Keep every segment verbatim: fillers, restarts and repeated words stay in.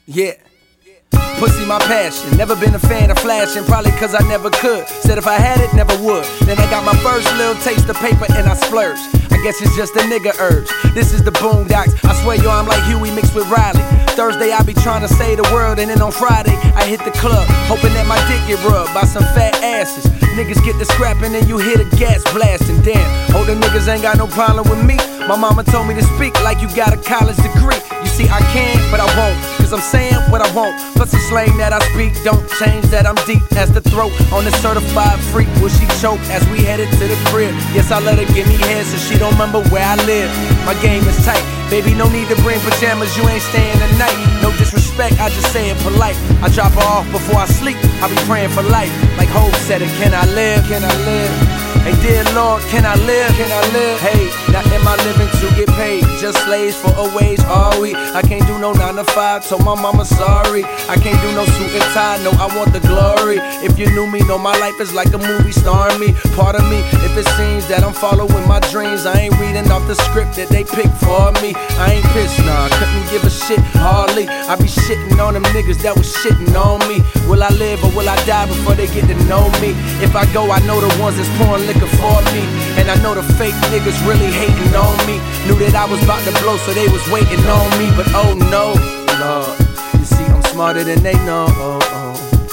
Yeah. Pussy my passion, never been a fan of flashing, probably cause I never could. Said if I had it, never would. Then I got my first little taste of paper and I splurged. I guess it's just a nigga urge. This is the Boondocks, I swear yo I'm like Huey mixed with Riley. Thursday I be trying to save the world, and then on Friday I hit the club, hoping that my dick get rubbed by some fat asses. Niggas get the scrapping and you hear the gas blasting. Damn, older niggas ain't got no problem with me. My mama told me to speak like you got a college degree. You see I can, but I won't, cause I'm saying what I want. Plus the slang that I speak don't change that I'm deep as the throat on the certified freak. Will she choke as we headed to the crib? Yes, I let her give me head so she don't remember where I live. My game is tight, baby, no need to bring pajamas, you ain't staying the night. No disrespect, I just say it polite. I drop her off before I sleep, I be praying for life. Like Hov said it, can I live? Can I live? Hey dear Lord, can I live? Can I live? Hey, not in my living to get paid, just slaves for a wage all week. I can't do no nine to five, told my mama sorry. I can't do no suit and tie, no I want the glory. If you knew me, know my life is like a movie starring me. Pardon me if it seems that I'm following my dreams. I ain't reading off the script that they picked for me. I ain't pissed, nah, I couldn't give a shit hardly. I be shitting on them niggas that was shitting on me. Will I live or will I die before they get to know me? If I go, I know the ones that's pouring liquor for me, and I know the fake niggas really hating on me. Knew that I was about to blow, so they was waiting on me. But oh no, Lord, you see I'm smarter than they know. Oh, oh.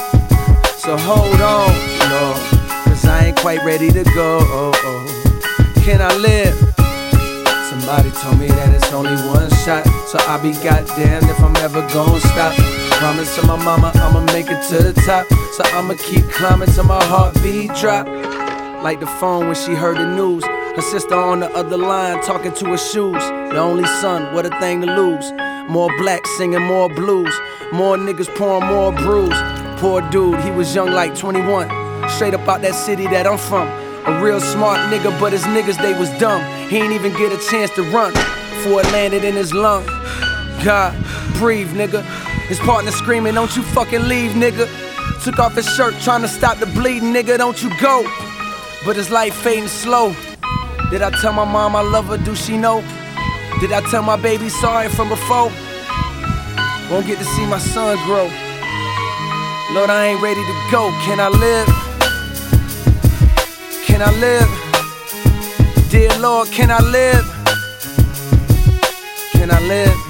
So hold on, Lord, cause I ain't quite ready to go. Oh, oh. Can I live? Somebody told me that it's only one shot, so I'll be goddamned if I'm ever gon' stop. Promise to my mama I'ma make it to the top, so I'ma keep climbing till my heartbeat drop. Like the phone when she heard the news, her sister on the other line talking to her shoes. The only son, what a thing to lose. More blacks singing more blues, more niggas pouring more brews. Poor dude, he was young like twenty-one, straight up out that city that I'm from. A real smart nigga, but his niggas, they was dumb. He ain't even get a chance to run before it landed in his lung. God, breathe, nigga. His partner screaming, don't you fucking leave, nigga. Took off his shirt trying to stop the bleeding, nigga, don't you go. But his life fading slow. Did I tell my mom I love her, do she know? Did I tell my baby sorry from before? Won't get to see my son grow. Lord, I ain't ready to go. Can I live? Can I live? Dear Lord, can I live? Can I live?